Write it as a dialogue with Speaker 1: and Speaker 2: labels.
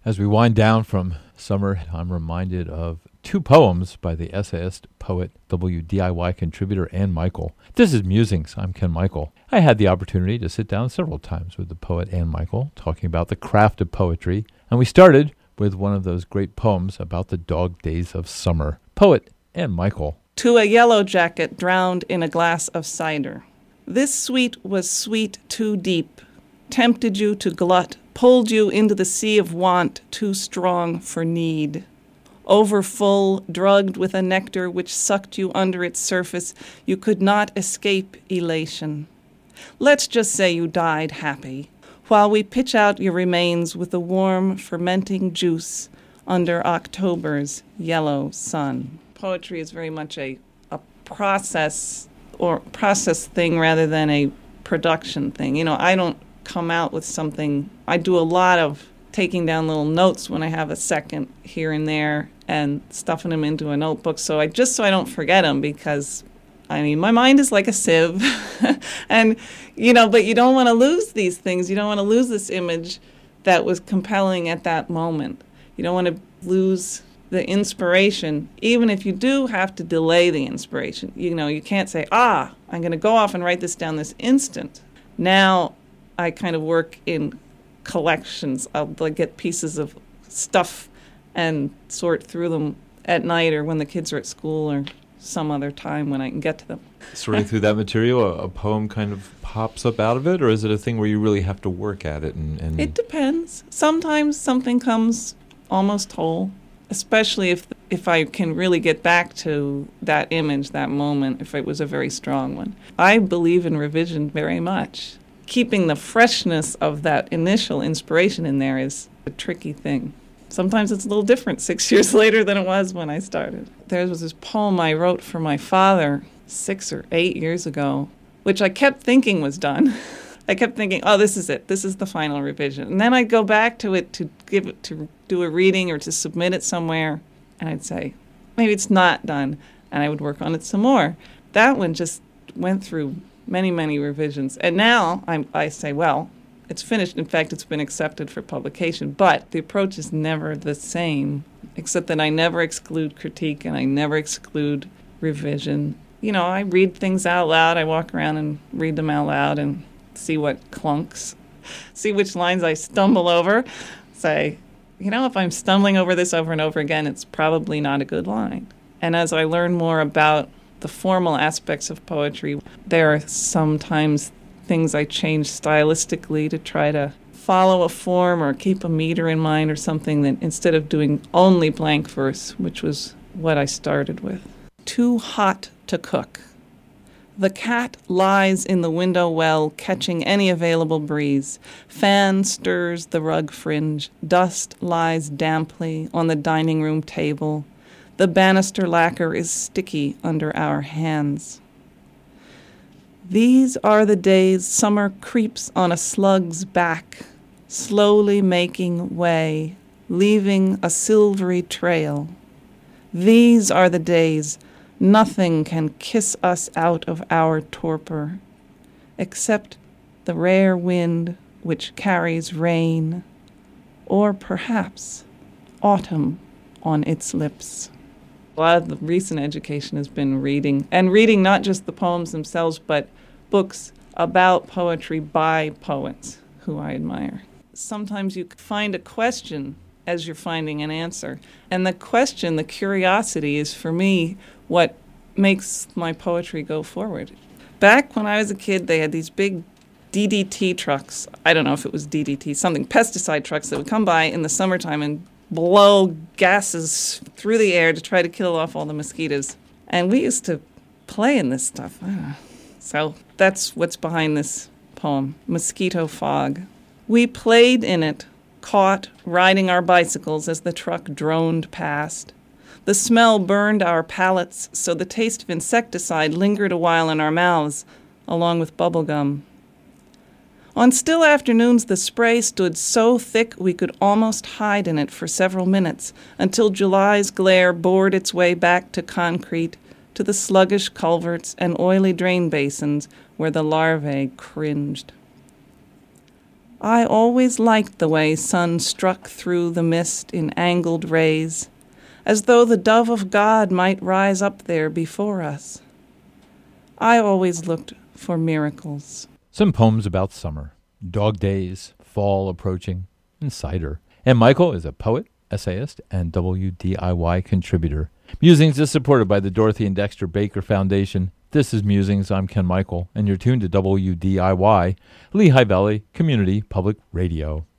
Speaker 1: As we wind down from summer, I'm reminded of two poems by the essayist, poet, WDIY contributor Ann Michael. This is Musings. I'm Ken Michael. I had the opportunity to sit down several times with the poet Ann Michael, talking about the craft of poetry, and we started with one of those great poems about the dog days of summer. Poet Ann Michael.
Speaker 2: To a yellow jacket drowned in a glass of cider. This sweet was sweet too deep, tempted you to glut, pulled you into the sea of want too strong for need. Overfull, drugged with a nectar which sucked you under its surface, you could not escape elation. Let's just say you died happy, while we pitch out your remains with the warm, fermenting juice under October's yellow sun. Poetry is very much a process thing rather than a production thing. You know, I don't come out with something. I do a lot of taking down little notes when I have a second here and there and stuffing them into a notebook so I don't forget them, because I mean, my mind is like a sieve. And, you know, but you don't want to lose these things. You don't want to lose this image that was compelling at that moment. You don't want to lose the inspiration, even if you do have to delay the inspiration. You know, you can't say, I'm going to go off and write this down this instant. Now I kind of work in collections. I'll get pieces of stuff and sort through them at night or when the kids are at school or some other time when I can get to them.
Speaker 1: Sorting through that material, a poem kind of pops up out of it, or is it a thing where you really have to work at it? And
Speaker 2: It depends. Sometimes something comes almost whole, especially if I can really get back to that image, that moment, if it was a very strong one. I believe in revision very much. Keeping the freshness of that initial inspiration in there is a tricky thing. Sometimes it's a little different 6 years later than it was when I started. There was this poem I wrote for my father 6 or 8 years ago, which I kept thinking was done. I kept thinking, this is it. This is the final revision. And then I'd go back to it to do a reading or to submit it somewhere, and I'd say, maybe it's not done, and I would work on it some more. That one just went through many, many revisions. And now I say, well, it's finished. In fact, it's been accepted for publication. But the approach is never the same, except that I never exclude critique and I never exclude revision. You know, I read things out loud. I walk around and read them out loud and see what clunks, see which lines I stumble over. Say, you know, if I'm stumbling over this over and over again, it's probably not a good line. And as I learn more about the formal aspects of poetry, there are sometimes things I change stylistically to try to follow a form or keep a meter in mind or something, that instead of doing only blank verse, which was what I started with. Too hot to cook. The cat lies in the window well, catching any available breeze. Fan stirs the rug fringe. Dust lies damply on the dining room table. The banister lacquer is sticky under our hands. These are the days summer creeps on a slug's back, slowly making way, leaving a silvery trail. These are the days nothing can kiss us out of our torpor, except the rare wind which carries rain, or perhaps autumn on its lips. A lot of the recent education has been reading, and reading not just the poems themselves, but books about poetry by poets who I admire. Sometimes you find a question as you're finding an answer. And the question, the curiosity, is for me what makes my poetry go forward. Back when I was a kid, they had these big DDT trucks. I don't know if it was DDT, something, pesticide trucks that would come by in the summertime and blow gases through the air to try to kill off all the mosquitoes. And we used to play in this stuff. So that's what's behind this poem, Mosquito Fog. We played in it, caught riding our bicycles as the truck droned past. The smell burned our palates, so the taste of insecticide lingered a while in our mouths, along with bubble gum. On still afternoons, the spray stood so thick we could almost hide in it for several minutes, until July's glare bored its way back to concrete, to the sluggish culverts and oily drain basins where the larvae cringed. I always liked the way sun struck through the mist in angled rays, as though the dove of God might rise up there before us. I always looked for miracles.
Speaker 1: Some poems about summer, dog days, fall approaching, and cider. And Michael is a poet, essayist, and WDIY contributor. Musings is supported by the Dorothy and Dexter Baker Foundation. This is Musings. I'm Ken Michael, and you're tuned to WDIY, Lehigh Valley Community Public Radio.